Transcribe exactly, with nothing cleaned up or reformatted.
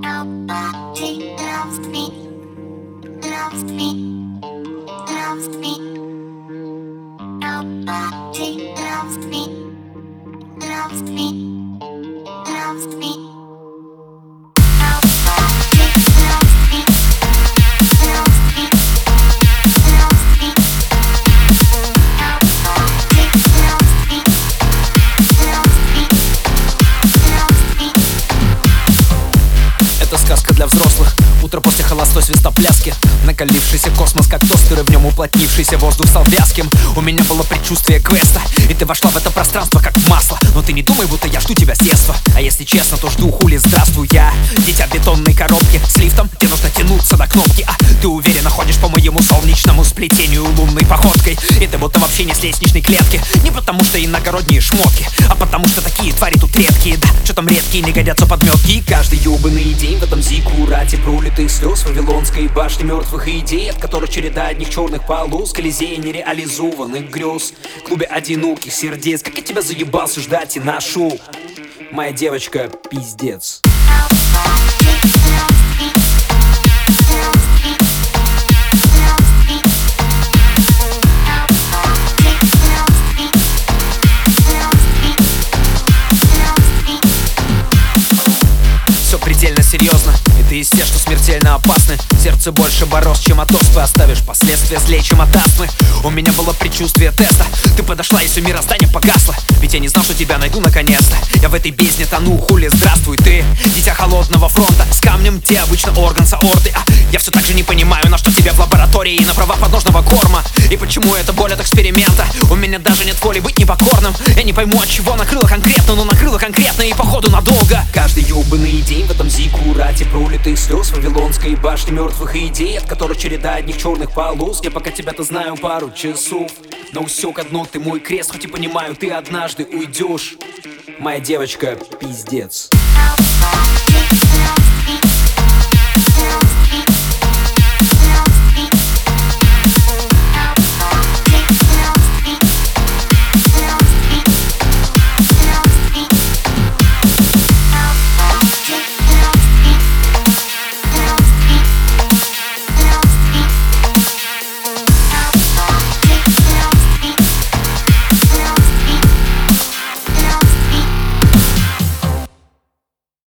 Nobody loves me, loves me, loves me. Nobody loves me, loves me, loves me. Nobody loves me, loves me, loves me. Nobody loves me, loves me, loves me. Это сказка для взрослых. Утро после холостой свистопляски. Накалившийся космос, как тостеры, в нем уплотнившийся воздух стал вязким. У меня было предчувствие квеста, и ты вошла в это пространство как в масло. Но ты не думай, будто я жду тебя с детства. А если честно, то жду хули, здравствуй. Я дитя бетонной коробки с лифтом, где нужно тянуться до кнопки. А ты уверенно ходишь по моему солнечному сплетению лунной походкой. И ты будто вообще не с лестничной клетки. Не потому что иногородние шмотки, а потому что такие твари тут редкие. Да, что там редкие, не годятся подметки. И каждый ёбаный день в этом зиккурате пролитых слез вавилонской башни мертвых идей, от которых череда одних черных полос, колизея нереализованных грез, клубе одиноких сердец. Как я тебя заебался ждать и нашел, моя девочка, пиздец. Все предельно серьезно, и ты из тех, что смертельно опасны. Сердце больше бороз, чем от оспы. Оставишь последствия злее, чем от астмы. У меня было предчувствие теста. Ты подошла, и все мироздание погасло. Ведь я не знал, что тебя найду наконец-то. Я в этой бездне тону, хули, здравствуй. Ты дитя холодного фронта, с камнем те обычно орган саорты. А я все так же не понимаю, на что тебе в лаборатории и на права подножного корма. И почему это боль от эксперимента? У меня даже нет воли быть непокорным. Я не пойму, от чего накрыло конкретно, но накрыло конкретно и походу надолго. Каждый ёбаный день в этом зиккурате пролитых слез вавилонской башни мертвых идей, от которых череда одних черных полос. Я пока тебя-то знаю пару часов, но усек одно, ты мой крест. Хоть и понимаю, ты однажды уйдешь, моя девочка, пиздец. Nobody loves